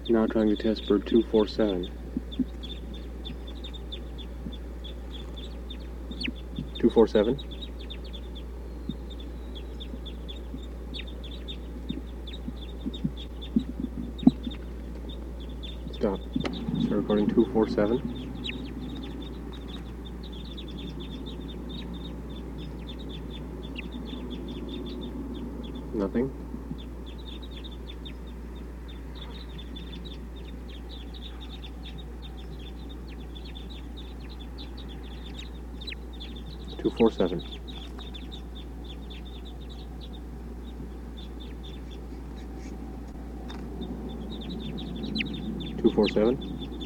Now trying to test bird 247. 247. Stop. Start recording 247. Nothing. Two 4-7. 247.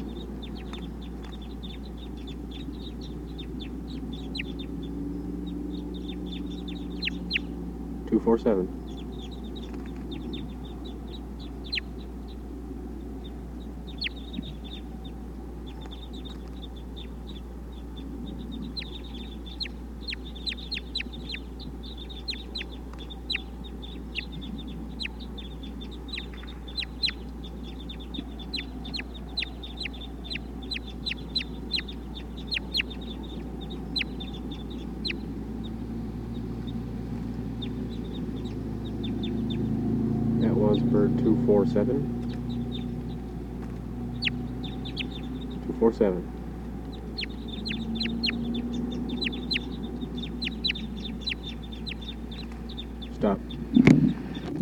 247. 'That was bird 247. 247.